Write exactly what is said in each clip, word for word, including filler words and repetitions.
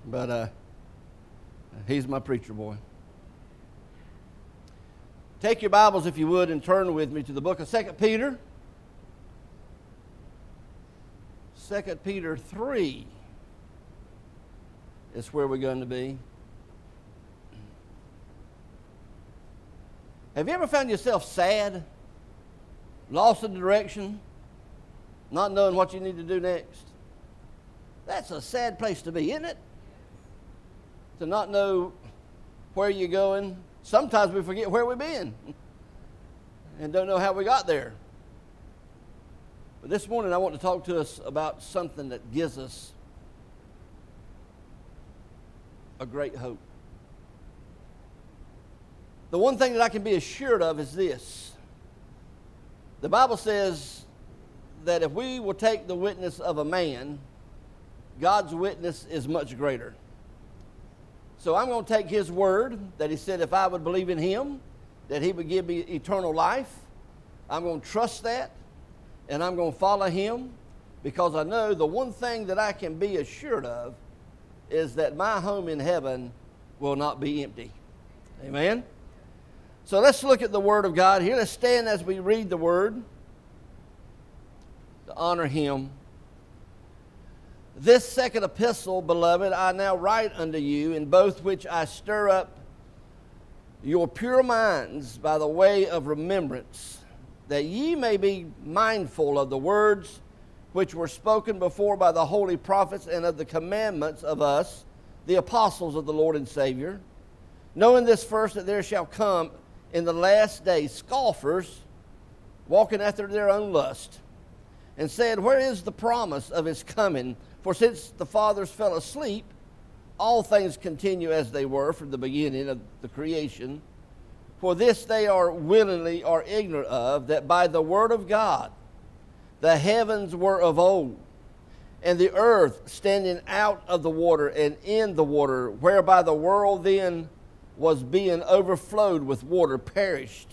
but uh, he's my preacher boy. Take your Bibles, if you would, and turn with me to the book of Second Peter. Second Peter three is where we're going to be. Have you ever found yourself sad, lost in direction, not knowing what you need to do next? That's a sad place to be, isn't it? To not know where you're going. Sometimes we forget where we've been and don't know how we got there. But this morning I want to talk to us about something that gives us a great hope. The one thing that I can be assured of is this. The Bible says that if we will take the witness of a man, God's witness is much greater. So I'm going to take his word that he said if I would believe in him, that he would give me eternal life. I'm going to trust that, and I'm going to follow him, because I know the one thing that I can be assured of is that my home in heaven will not be empty. Amen? So let's look at the Word of God here. Let's stand as we read the Word to honor him. This second epistle, beloved, I now write unto you, in both which I stir up your pure minds by the way of remembrance, that ye may be mindful of the words which were spoken before by the holy prophets, and of the commandments of us, the apostles of the Lord and Savior, knowing this first, that there shall come in the last days scoffers, walking after their own lust, and said, where is the promise of his coming? For since the fathers fell asleep, all things continue as they were from the beginning of the creation. For this they are willingly or ignorant of, that by the word of God the heavens were of old, and the earth standing out of the water and in the water, whereby the world then was being overflowed with water, perished.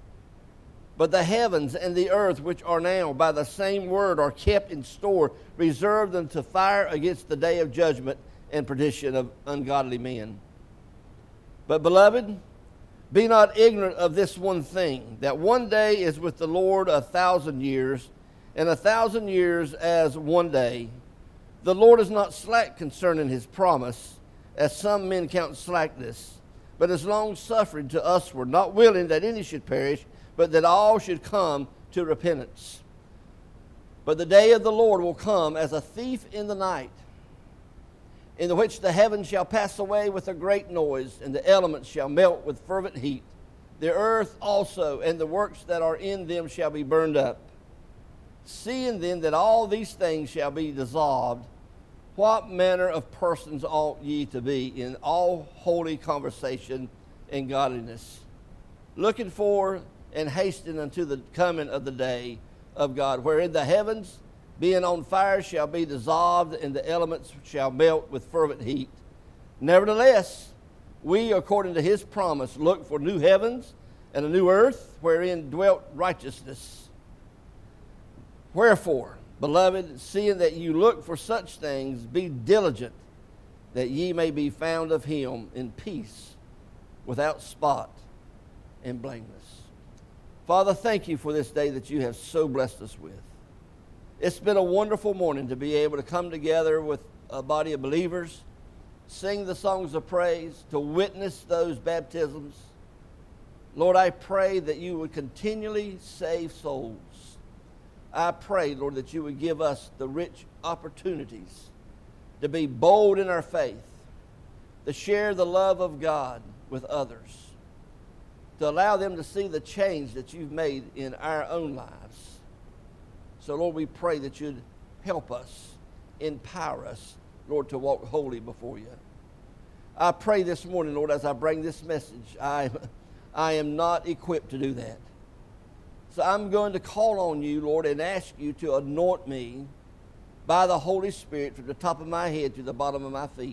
But the heavens and the earth, which are now by the same word, are kept in store, reserved unto fire against the day of judgment and perdition of ungodly men. But, beloved, be not ignorant of this one thing, that one day is with the Lord a thousand years, and a thousand years as one day. The Lord is not slack concerning his promise, as some men count slackness, but is long-suffering to usward, not willing that any should perish, but that all should come to repentance. But the day of the Lord will come as a thief in the night, in the which the heavens shall pass away with a great noise, and the elements shall melt with fervent heat. The earth also and the works that are in them shall be burned up. Seeing then that all these things shall be dissolved, what manner of persons ought ye to be in all holy conversation and godliness, looking for and hasten unto the coming of the day of God, wherein the heavens, being on fire, shall be dissolved, and the elements shall melt with fervent heat. Nevertheless, we, according to his promise, look for new heavens and a new earth, wherein dwelt righteousness. Wherefore, beloved, seeing that you look for such things, be diligent, that ye may be found of him in peace, without spot and blameless. Father, thank you for this day that you have so blessed us with. It's been a wonderful morning to be able to come together with a body of believers, sing the songs of praise, to witness those baptisms. Lord, I pray that you would continually save souls. I pray, Lord, that you would give us the rich opportunities to be bold in our faith, to share the love of God with others, to allow them to see the change that you've made in our own lives. So, Lord, we pray that you'd help us, empower us, Lord, to walk holy before you. I pray this morning, Lord, as I bring this message, I, I am not equipped to do that. So I'm going to call on you, Lord, and ask you to anoint me by the Holy Spirit from the top of my head to the bottom of my feet.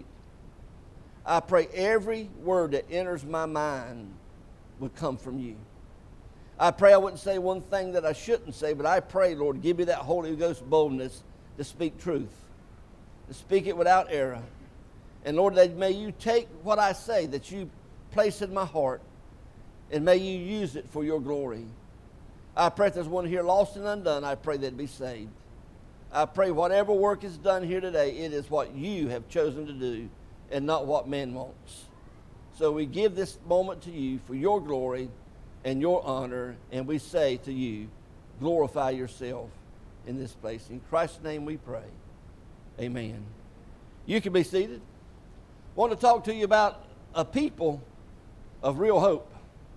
I pray every word that enters my mind would come from you. I pray I wouldn't say one thing that I shouldn't say, but I pray, Lord, give me that Holy Ghost boldness to speak truth, to speak it without error, And Lord, that may you take what I say that you place in my heart, and may you use it for your glory. I pray if there's one here lost and undone, I pray they'd be saved. I pray whatever work is done here today, it is what you have chosen to do and not what man wants. So we give this moment to you for your glory and your honor, and we say to you, glorify yourself in this place. In Christ's name we pray. Amen. You can be seated. I want to talk to you about a people of real hope.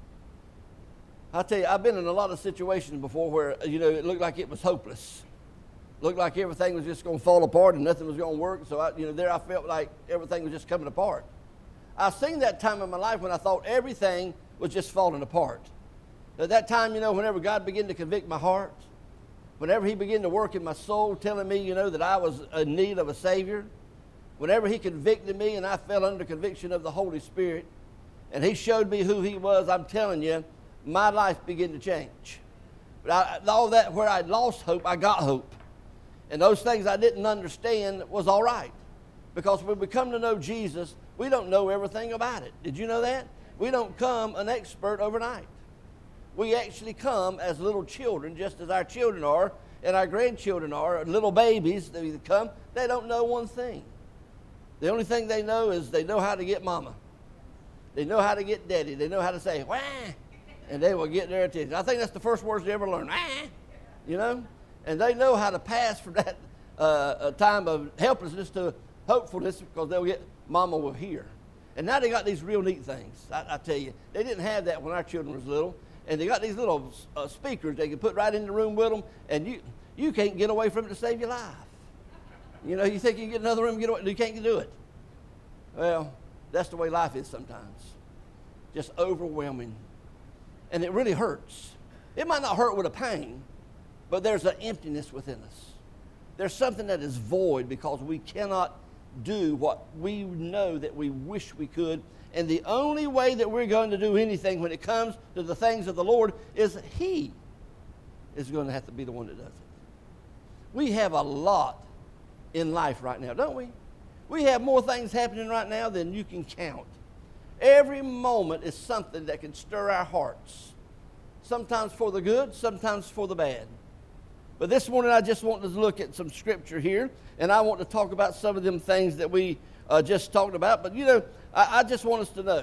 I tell you, I've been in a lot of situations before where, you know, it looked like it was hopeless. Looked like everything was just going to fall apart and nothing was going to work. So, I, you know, there I felt like everything was just coming apart. I've seen that time in my life when I thought everything was just falling apart. At that time, you know, whenever God began to convict my heart, whenever he began to work in my soul, telling me, you know, that I was in need of a Savior, whenever he convicted me and I fell under conviction of the Holy Spirit, and he showed me who he was, I'm telling you, my life began to change. But I, all that, where I lost hope, I got hope. And those things I didn't understand was all right. Because when we come to know Jesus, we don't know everything about it. Did you know that? We don't come an expert overnight. We actually come as little children, just as our children are, and our grandchildren are, little babies that come. They don't know one thing. The only thing they know is they know how to get mama. They know how to get daddy. They know how to say, wah, and they will get their attention. I think that's the first words they ever learn, ah, you know? And they know how to pass from that uh, a time of helplessness to hopefulness because they'll get mama will hear. And now they got these real neat things. I, I tell you, they didn't have that when our children was little. And they got these little uh, speakers they can put right in the room with them, and you, you can't get away from it to save your life. You know, you think you can get another room and get away, you can't do it. Well, that's the way life is sometimes. Just overwhelming. And it really hurts. It might not hurt with a pain, but there's an emptiness within us. There's something that is void because we cannot do what we know that we wish we could. And the only way that we're going to do anything when it comes to the things of the Lord is he is going to have to be the one that does it. We have a lot in life right now, don't we? We have more things happening right now than you can count. Every moment is something that can stir our hearts. Sometimes for the good, sometimes for the bad. But this morning I just want to look at some scripture here, and I want to talk about some of them things that we uh, just talked about. But you know, I, I just want us to know,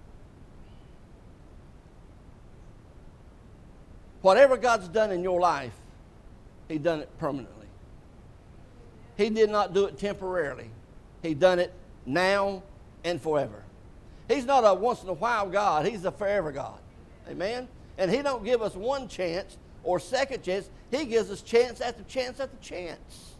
whatever God's done in your life, he done it permanently. He did not do it temporarily. He done it now and forever. He's not a once in a while God. He's a forever God. Amen? And he don't give us one chance or second chance. He gives us chance after chance after chance.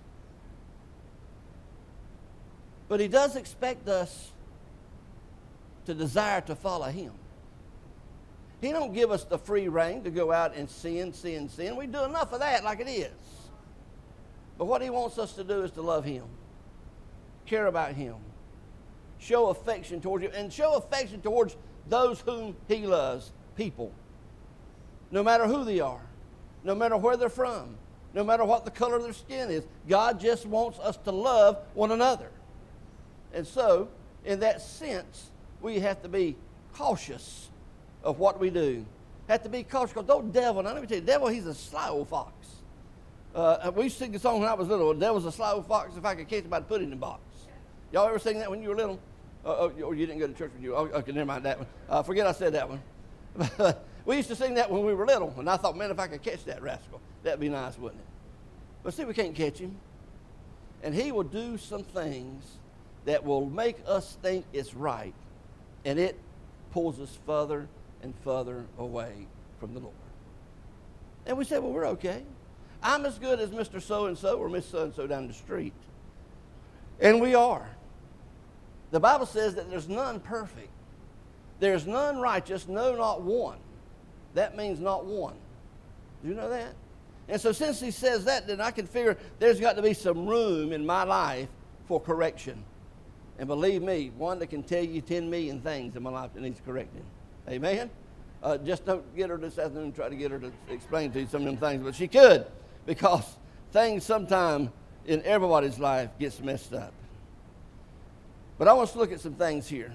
But he does expect us to desire to follow him. He don't give us the free rein to go out and sin, sin, sin. We do enough of that like it is. But what he wants us to do is to love him, care about him, show affection towards him, and show affection towards those whom he loves, people. No matter who they are, no matter where they're from, no matter what the color of their skin is, God just wants us to love one another. And so, in that sense, we have to be cautious of what we do. Have to be cautious because those devil, now let me tell you, the devil, he's a sly old fox. Uh, we used to sing the song when I was little, the devil's a sly old fox, if I could catch him, I'd put it in the box. Y'all ever sing that when you were little? Uh, oh, or you didn't go to church when you were, oh, okay, never mind that one. Uh, forget I said that one. We used to sing that when we were little, and I thought, man, if I could catch that rascal, that'd be nice, wouldn't it? But see, we can't catch him. And he will do some things that will make us think it's right, and it pulls us further and further away from the Lord. And we say, well, we're okay. I'm as good as Mister So-and-so or Miss So-and-so down the street. And we are. The Bible says that there's none perfect. There's none righteous, no, not one. That means not one. Do you know that? And so since he says that, then I can figure there's got to be some room in my life for correction. And believe me, one that can tell you ten million things in my life that needs correcting. Amen? Uh, just don't get her this afternoon and try to get her to explain to you some of them things. But she could, because things sometime in everybody's life gets messed up. But I want us to look at some things here.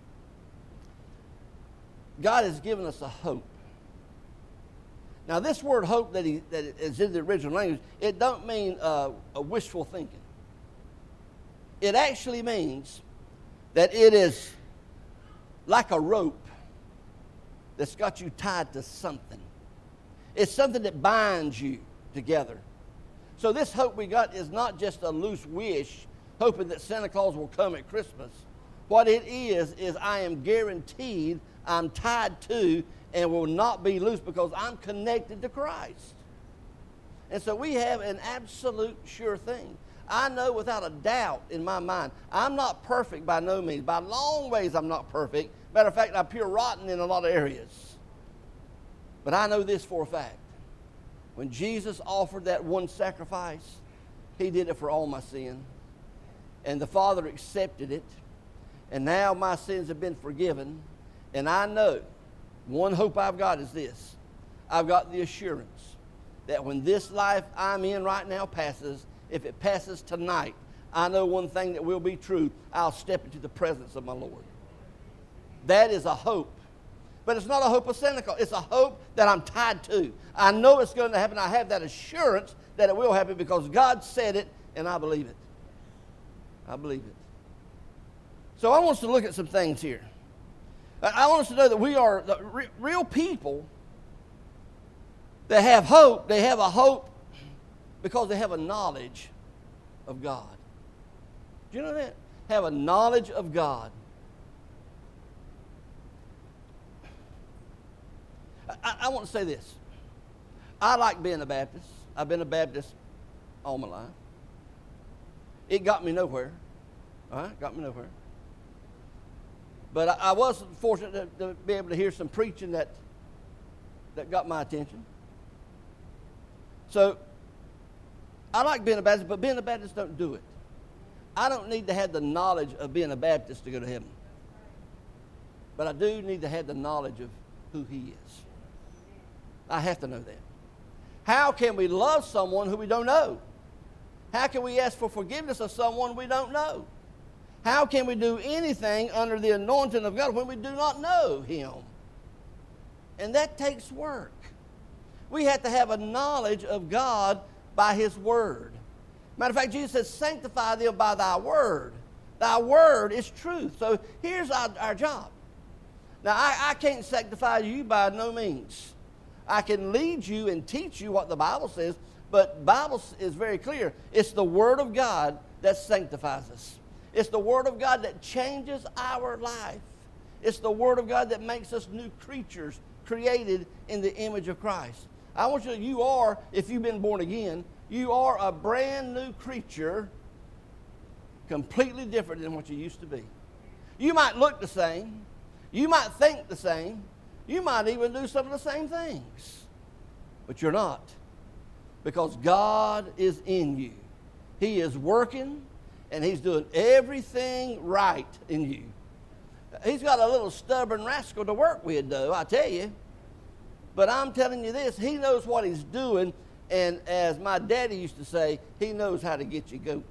God has given us a hope. Now, this word hope that, he, that is in the original language, it don't mean uh, a wishful thinking. It actually means that it is like a rope that's got you tied to something. It's something that binds you together. So this hope we got is not just a loose wish, hoping that Santa Claus will come at Christmas. What it is, is I am guaranteed I'm tied to and will not be loose because I'm connected to Christ. And so we have an absolute sure thing. I know without a doubt in my mind, I'm not perfect by no means. By long ways, I'm not perfect. Matter of fact, I'm pure rotten in a lot of areas. But I know this for a fact. When Jesus offered that one sacrifice, he did it for all my sin. And the Father accepted it. And now my sins have been forgiven. And I know, one hope I've got is this. I've got the assurance that when this life I'm in right now passes, if it passes tonight, I know one thing that will be true. I'll step into the presence of my Lord. That is a hope. But it's not a hope of Santa Claus. It's a hope that I'm tied to. I know it's going to happen. I have that assurance that it will happen because God said it, and I believe it. I believe it. So I want us to look at some things here. I want us to know that we are the re- real people that have hope. They have a hope because they have a knowledge of God. Do you know that? Have a knowledge of God. I, I want to say this. I like being a Baptist. I've been a Baptist all my life. It got me nowhere. All right? Got me nowhere. But I, I was fortunate to, to be able to hear some preaching that, that got my attention. So, I like being a Baptist, but being a Baptist don't do it. I don't need to have the knowledge of being a Baptist to go to heaven. But I do need to have the knowledge of who he is. I have to know that. How can we love someone who we don't know? How can we ask for forgiveness of someone we don't know? How can we do anything under the anointing of God when we do not know him? And that takes work. We have to have a knowledge of God by his word. Matter of fact, Jesus says, sanctify them by thy word. Thy word is truth. So here's our, our job. Now, I, I can't sanctify you by no means. I can lead you and teach you what the Bible says, but the Bible is very clear. It's the word of God that sanctifies us. It's the word of God that changes our life. It's the word of God that makes us new creatures created in the image of Christ. I want you to know you are, if you've been born again, you are a brand new creature, completely different than what you used to be. You might look the same. You might think the same. You might even do some of the same things. But you're not. Because God is in you. He is working, and he's doing everything right in you. He's got a little stubborn rascal to work with, though, I tell you. But I'm telling you this, he knows what he's doing, and as my daddy used to say, he knows how to get you goat.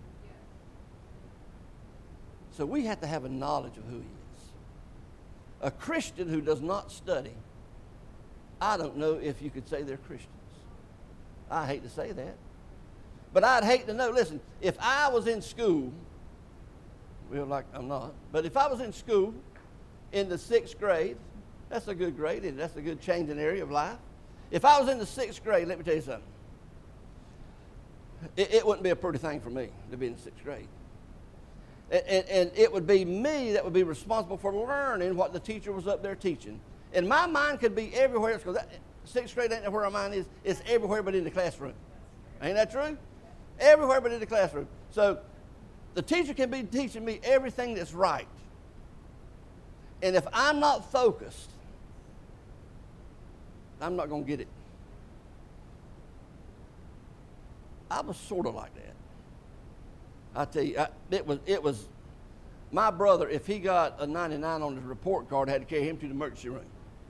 So we have to have a knowledge of who he is. A Christian who does not study, I don't know if you could say they're Christians. I hate to say that. But I'd hate to know, listen, if I was in school, well, like I'm not, but if I was in school in the sixth grade, that's a good grade, and that's a good changing area of life. If I was in the sixth grade, let me tell you something. It, it wouldn't be a pretty thing for me to be in the sixth grade. And, and, and it would be me that would be responsible for learning what the teacher was up there teaching. And my mind could be everywhere else, because sixth grade ain't where my mind is. It's everywhere but in the classroom. Ain't that true? Everywhere but in the classroom. So the teacher can be teaching me everything that's right. And if I'm not focused, I'm not going to get it. I was sort of like that. I tell you, I, it was it was my brother. If he got a ninety-nine on his report card, I had to carry him to the emergency room.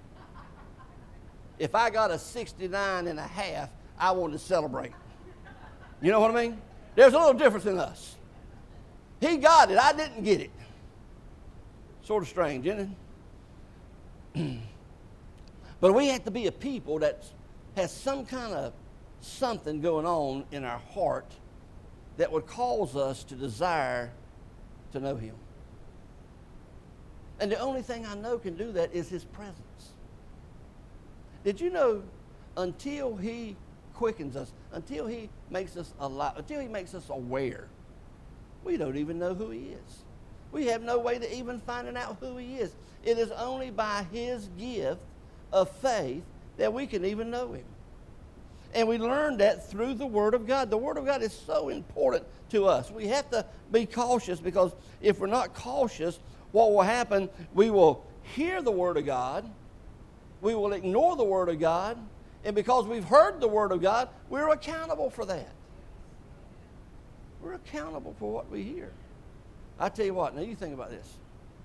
If I got a sixty-nine and a half, I wanted to celebrate. You know what I mean? There's a little difference in us. He got it. I didn't get it. Sort of strange, isn't it? But we have to be a people that has some kind of something going on in our heart that would cause us to desire to know him. And the only thing I know can do that is his presence. Did you know until he quickens us, until he makes us alive, until he makes us aware, we don't even know who he is. We have no way to even finding out who he is. It is only by his gift of faith that we can even know him. And we learn that through the Word of God. The Word of God is so important to us. We have to be cautious, because if we're not cautious, what will happen, we will hear the Word of God, we will ignore the Word of God, and because we've heard the Word of God, we're accountable for that. We're accountable for what we hear. I tell you what, now you think about this.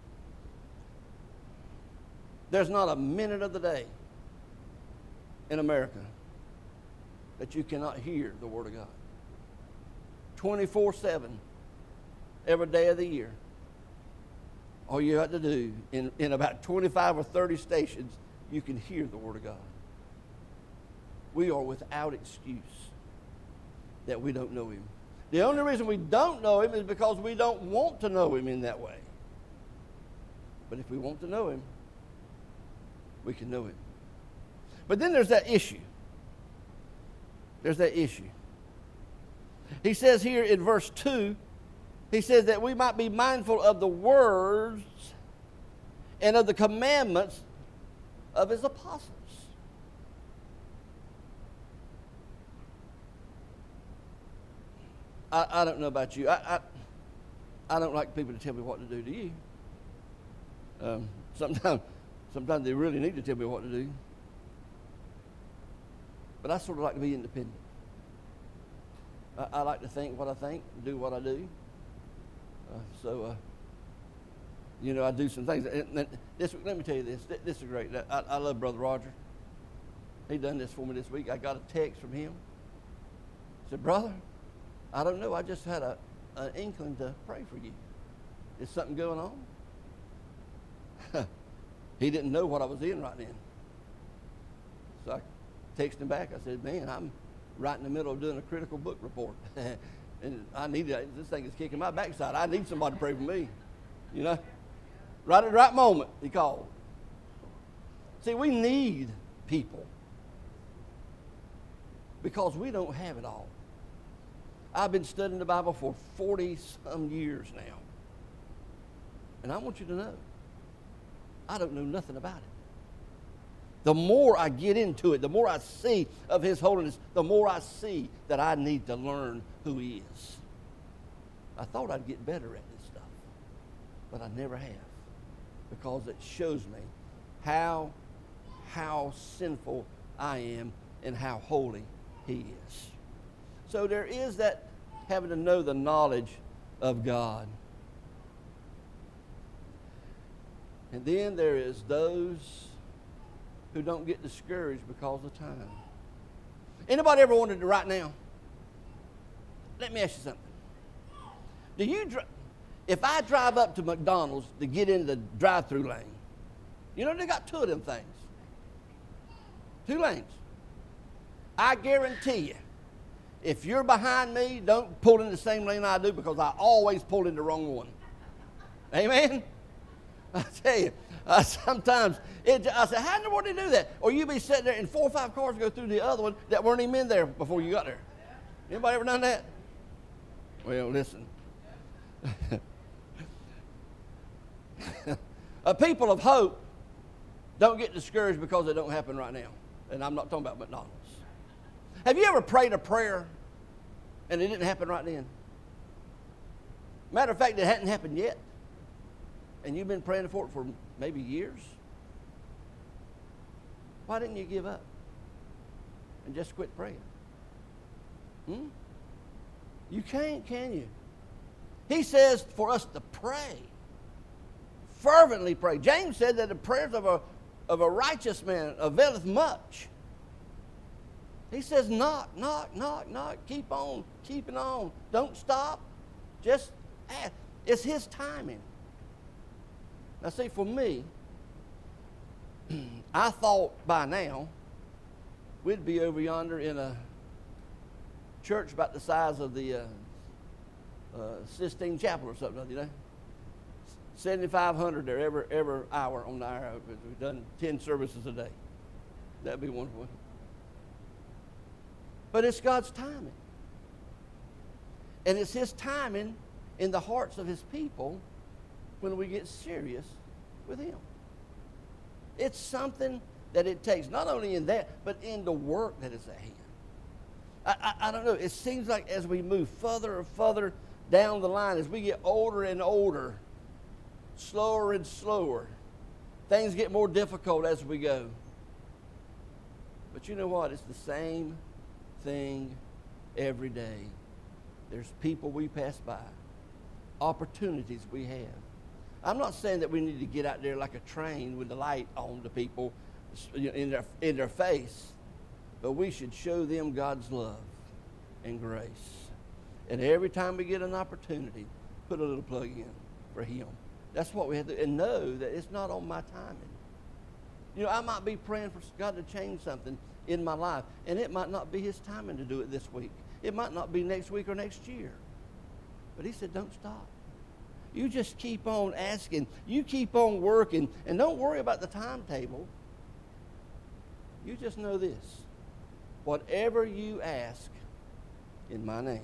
There's not a minute of the day in America that you cannot hear the Word of God. twenty-four seven, every day of the year. All you have to do, in, in about twenty-five or thirty stations, you can hear the Word of God. We are without excuse that we don't know him. The only reason we don't know him is because we don't want to know him in that way. But if we want to know him, we can know him. But then there's that issue. There's that issue. He says here in verse two, he says that we might be mindful of the words and of the commandments of his apostles. I, I don't know about you. I, I I don't like people to tell me what to do. Do you? Um, sometimes, sometimes they really need to tell me what to do. But I sort of like to be independent. I, I like to think what I think, do what I do. Uh, so, uh, you know, I do some things. And, and this, let me tell you this. This is great. I, I love Brother Roger. He done this for me this week. I got a text from him. He said, "Brother, I don't know. I just had a, an inkling to pray for you. Is something going on?" He didn't know what I was in right then. So I texted him back. I said, "Man, I'm right in the middle of doing a critical book report. And I need to, this thing is kicking my backside. I need somebody to pray for me." You know? Right at the right moment, he called. See, we need people because we don't have it all. I've been studying the Bible for forty some years now. And I want you to know, I don't know nothing about it. The more I get into it, the more I see of his holiness, the more I see that I need to learn who he is. I thought I'd get better at this stuff, but I never have, because it shows me how, how sinful I am and how holy he is. So there is that having to know the knowledge of God. And then there is those who don't get discouraged because of time. Anybody ever wanted to right now? Let me ask you something. Do you, dri- if I drive up to McDonald's to get in the drive-through lane, you know they got two of them things. Two lanes. I guarantee you, if you're behind me, don't pull in the same lane I do, because I always pull in the wrong one. Amen? I tell you, uh, sometimes, it, I say, how in the world do you do that? Or you be sitting there and four or five cars go through the other one that weren't even in there before you got there. Anybody ever done that? Well, listen. A people of hope don't get discouraged because it don't happen right now. And I'm not talking about McDonald's. Have you ever prayed a prayer and it didn't happen right then? Matter of fact, it hadn't happened yet. And you've been praying for it for maybe years. Why didn't you give up and just quit praying? Hmm? You can't, can you? He says for us to pray. Fervently pray. James said that the prayers of a, of a righteous man availeth much. He says knock, knock, knock, knock. Keep on, keeping on. Don't stop. Just ask. It's His timing. Now see, for me, I thought by now we'd be over yonder in a church about the size of the uh, uh, Sistine Chapel or something, you know. seventy-five hundred there every, every hour on the hour. We've done ten services a day. That'd be wonderful. But it's God's timing. And it's His timing in the hearts of His people when we get serious with Him. It's something that it takes, not only in that, but in the work that is at hand. I, I, I don't know, it seems like as we move further and further down the line, as we get older and older, slower and slower, things get more difficult as we go. But you know what? It's the same thing every day. There's people we pass by, opportunities we have. I'm not saying that we need to get out there like a train with the light on to people in their, in their face, but we should show them God's love and grace. And every time we get an opportunity, put a little plug in for Him. That's what we have to, and know that it's not on my timing. You know, I might be praying for God to change something in my life, and it might not be His timing to do it this week. It might not be next week or next year. But He said, don't stop. You just keep on asking. You keep on working, and don't worry about the timetable. You just know this. Whatever you ask in my name,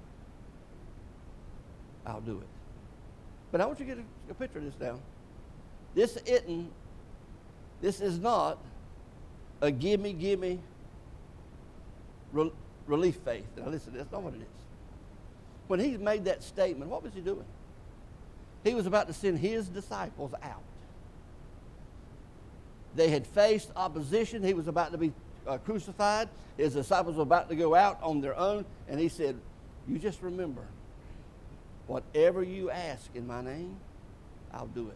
I'll do it. But I want you to get a, a picture of this now. This isn't, this is not a gimme, gimme re- relief faith. Now listen, that's not what it is. When He made that statement, what was He doing? He was about to send His disciples out. They had faced opposition. He was about to be uh, crucified. His disciples were about to go out on their own. And He said, you just remember, whatever you ask in my name, I'll do it.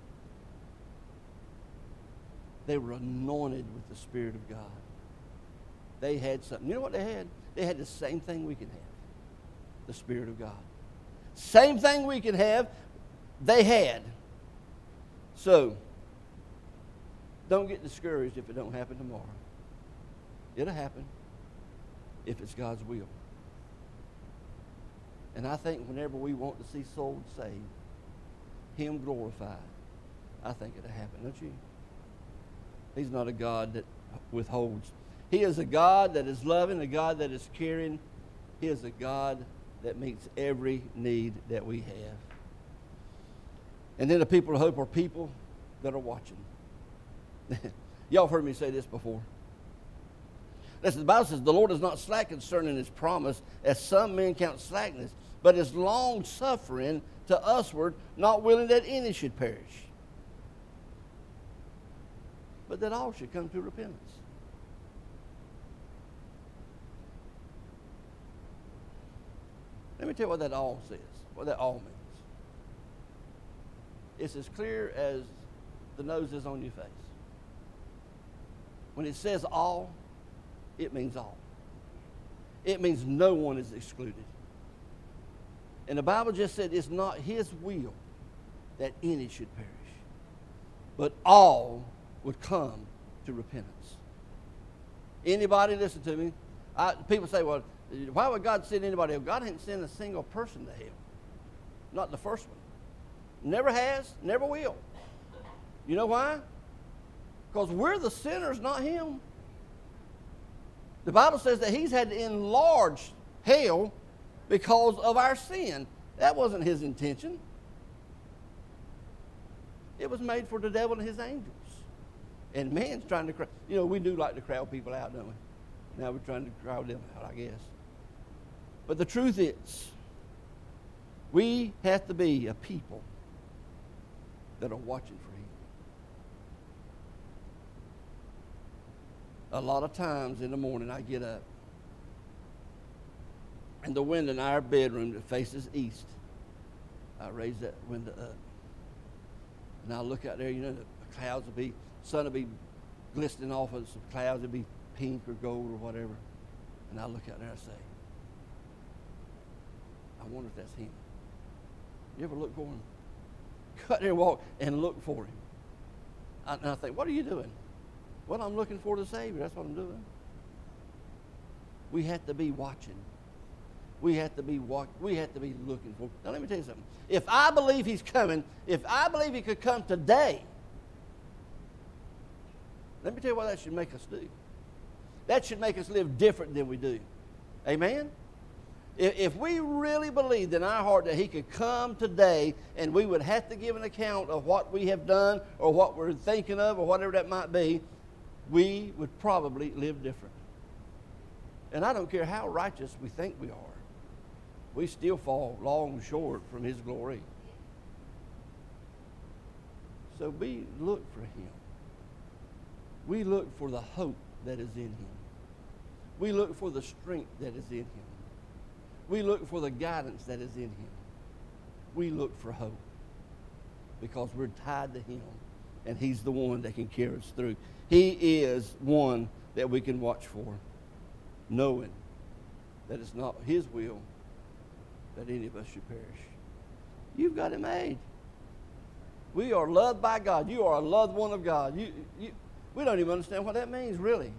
They were anointed with the Spirit of God. They had something. You know what they had? They had the same thing we can have. The Spirit of God. Same thing we can have, they had. So, don't get discouraged if it don't happen tomorrow. It'll happen if it's God's will. And I think whenever we want to see souls saved, Him glorified, I think it'll happen, don't you? He's not a God that withholds. He is a God that is loving, a God that is caring. He is a God that meets every need that we have. And then the people of hope are people that are watching. Y'all have heard me say this before. Listen, the Bible says the Lord is not slack concerning His promise, as some men count slackness, but is long-suffering to usward, not willing that any should perish, but that all should come to repentance. Let me tell you what that all says, what that all means. It's as clear as the nose is on your face. When it says all, it means all. It means no one is excluded. And the Bible just said it's not His will that any should perish, but all would come to repentance. Anybody, listen to me. I, people say, well, why would God send anybody else? God didn't send a single person to hell. Not the first one. Never has, never will. You know why? Because we're the sinners, not Him. The Bible says that He's had to enlarge hell because of our sin. That wasn't His intention. It was made for the devil and his angels. And man's trying to, crowd. You know, we do like to crowd people out, don't we? Now we're trying to crowd them out, I guess. But the truth is, we have to be a people that are watching for Him. A lot of times in the morning I get up, and the window in our bedroom that faces east, I raise that window up. And I look out there, you know, the clouds will be, sun will be glistening off of some clouds, it'll be pink or gold or whatever. And I look out there and I say, I wonder if that's Him. You ever look for him? Go out there and walk and look for him. I, and I think, what are you doing? Well, I'm looking for the Savior. That's what I'm doing. We have to be watching. We have to be walk, We have to be looking for. Now, let me tell you something. If I believe he's coming, if I believe he could come today, let me tell you what that should make us do. That should make us live different than we do. Amen? If, if we really believed in our heart that he could come today and we would have to give an account of what we have done or what we're thinking of or whatever that might be, we would probably live different. And I don't care how righteous we think we are. We still fall long short from his glory. So we look for him. We look for the hope that is in him. We look for the strength that is in him. We look for the guidance that is in him. We look for hope because we're tied to him, and he's the one that can carry us through. He is one that we can watch for, knowing that it's not his will that any of us should perish. You've got it made. We are loved by God. You are a loved one of God. You, you, we don't even understand what that means, really.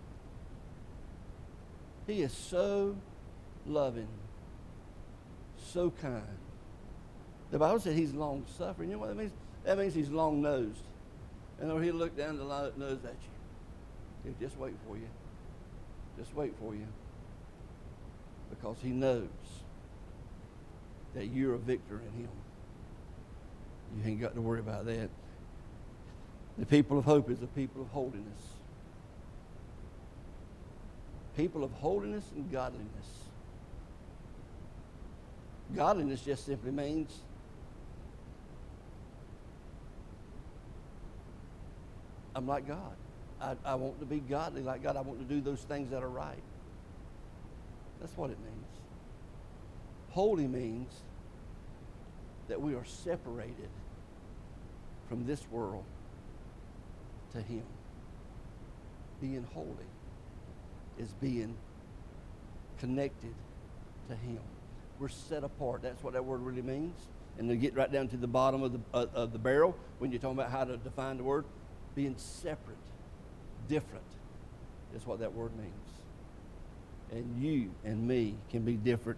He is so loving, so kind. The Bible said he's long-suffering. You know what that means? That means he's long-nosed. And he'll look down the nose at you. He'll just wait for you. Just wait for you. Because he knows that you're a victor in him. You ain't got to worry about that. The people of hope is a people of holiness. People of holiness and godliness. Godliness just simply means I'm like God. I, I want to be godly like God. I want to do those things that are right. That's what it means. Holy means that we are separated from this world to him. Being holy is being connected to him. We're set apart. That's what that word really means. And to get right down to the bottom of the, uh, of the barrel, when you're talking about how to define the word, being separate, different is what that word means. And you and me can be different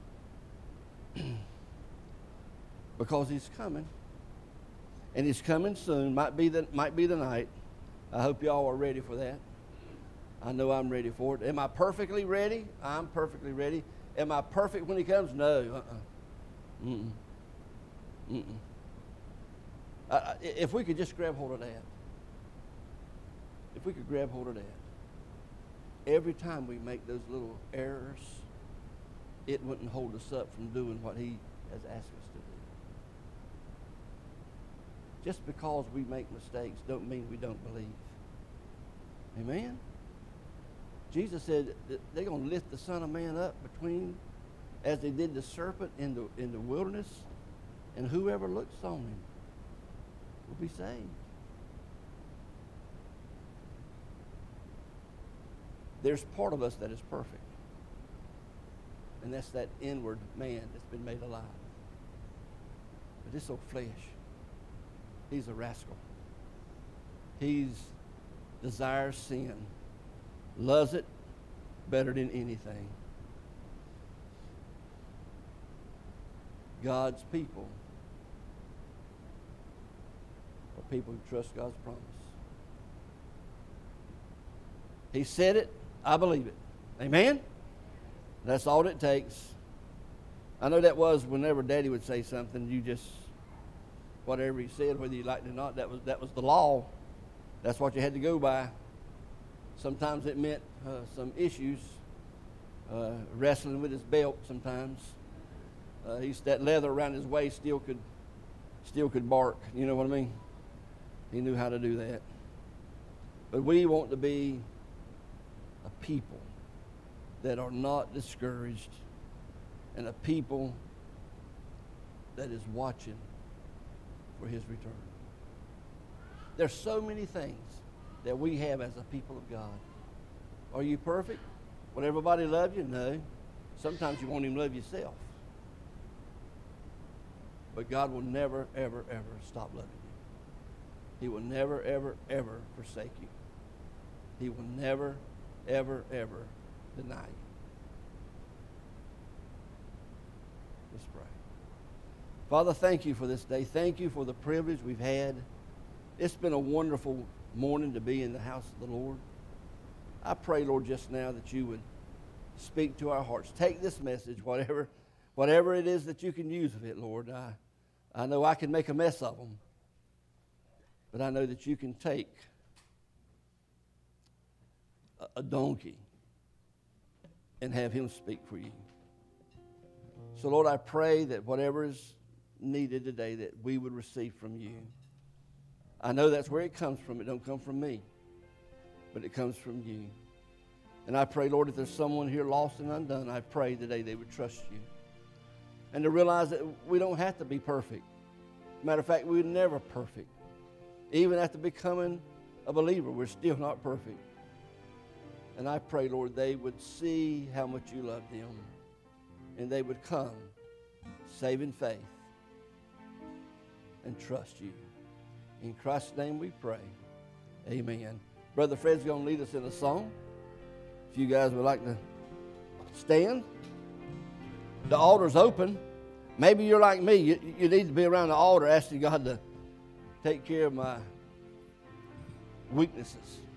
because he's coming. And he's coming soon. Might be the, might be the night. I hope y'all are ready for that. I know I'm ready for it. Am I perfectly ready? I'm perfectly ready. Am I perfect when he comes? No. Uh-uh. Mm-mm. Mm-mm. Uh, if we could just grab hold of that. If we could grab hold of that. Every time we make those little errors, it wouldn't hold us up from doing what he has asked us to do. Just because we make mistakes don't mean we don't believe. Amen? Jesus said that they're going to lift the Son of Man up between, as they did the serpent in the, in the wilderness, and whoever looks on him will be saved. There's part of us that is perfect. And that's that inward man that's been made alive. But this old flesh, he's a rascal. He desires sin, loves it better than anything. God's people are people who trust God's promise. He said it, I believe it. Amen? That's all it takes. I know that was whenever Daddy would say something, you just, whatever he said, whether you liked it or not, that was, that was the law. That's what you had to go by. Sometimes it meant uh, some issues, uh, wrestling with his belt sometimes. Uh, he's, that leather around his waist still could, still could bark. You know what I mean? He knew how to do that. But we want to be a people that are not discouraged and a people that is watching for his return. There's so many things that we have as a people of God. Are you perfect? Will everybody love you? No. Sometimes you won't even love yourself. But God will never, ever, ever stop loving you. He will never, ever, ever forsake you. He will never, ever, ever deny you. Let's pray. Father, thank you for this day. Thank you for the privilege we've had. It's been a wonderful morning to be in the house of the Lord. I pray, Lord, just now that you would speak to our hearts. Take this message, whatever, whatever it is that you can use of it, Lord. I, I know I can make a mess of them, but I know that you can take a, a donkey and have him speak for you. So, Lord, I pray that whatever is needed today, that we would receive from you. I know that's where it comes from. It don't come from me, but it comes from you. And I pray, Lord, if there's someone here lost and undone, I pray today they would trust you. And to realize that we don't have to be perfect. Matter of fact, we're never perfect. Even after becoming a believer, we're still not perfect. And I pray, Lord, they would see how much you love them. And they would come, saving faith, and trust you. In Christ's name we pray. Amen. Brother Fred's going to lead us in a song. If you guys would like to stand. The altar's open. Maybe you're like me. You, you need to be around the altar asking God to take care of my weaknesses.